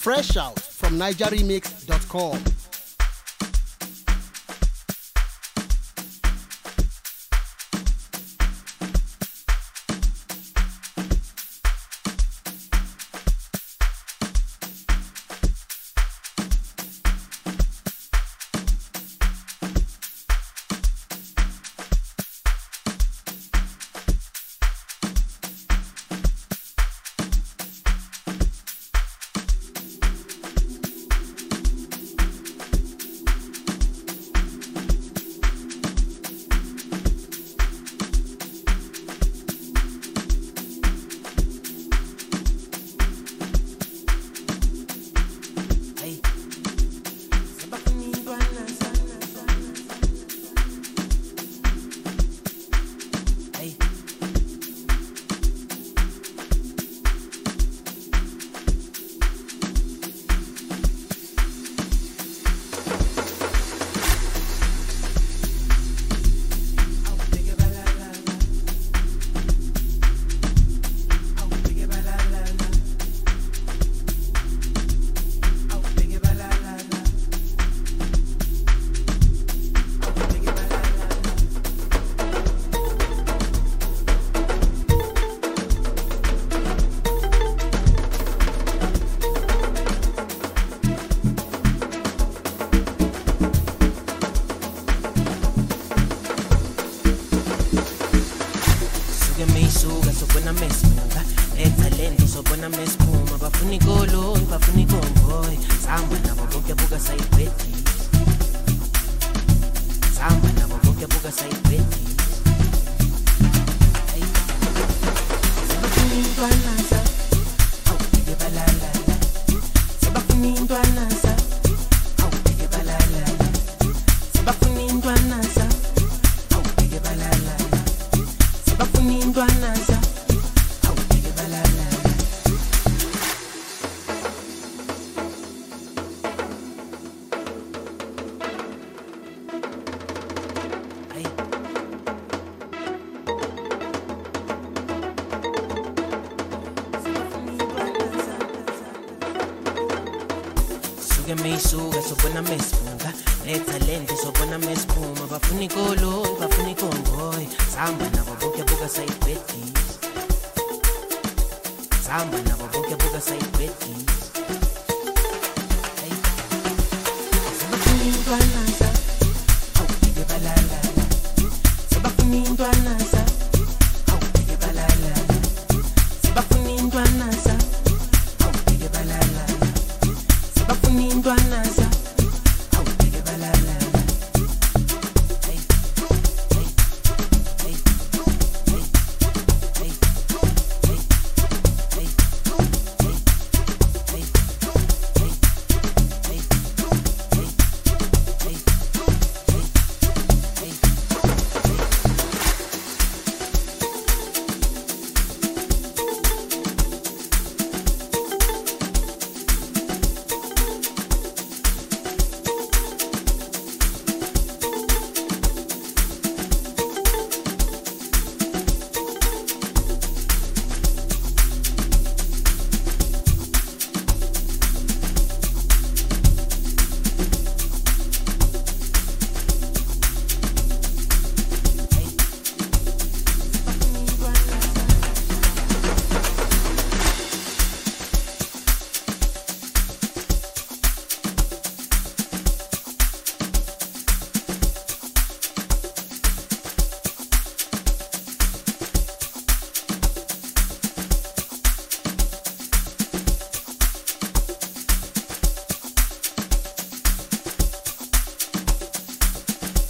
Fresh out from nigeremix.com. Suga so buena mesmuga talento so buena mespuma bafuni golo bafuni kongoy samba nabo bonke buka sayibeti samba nabo bonke buka sayibeti sabafuni ndwanaza awupike balala sabafuni ndwanaza awupike balala sabafuni ndwanaza awupike balala sabafuni ndwanaza awupike balala me suga so buena mesmuga talento so buena mespuma bafuni golo bafuni kongoy samba nabo bonke buka sayibeti samba nabo bonke buka sayibeti sabafuni ndwanaza awupike balala sabafuni ndwanaza awupike balala sabafuni ndwanaza awupike balala sabafuni ndwanaza awupike balala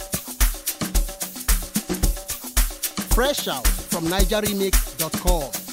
Fresh out from nigeremix.com.